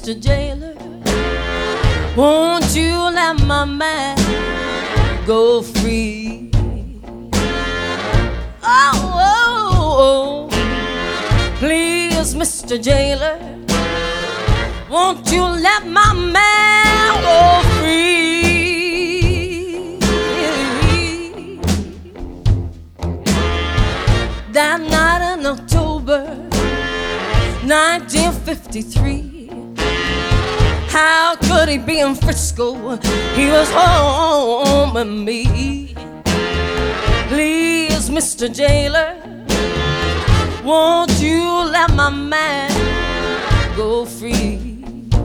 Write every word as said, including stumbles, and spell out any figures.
Mister Jailer, won't you let my man go free? Oh, oh, oh, please, Mister Jailer, won't you let my man go free? That night in October nineteen fifty-three, how could he be in Frisco? He was home with me. Please, Mister Jailer, won't you let my man go free?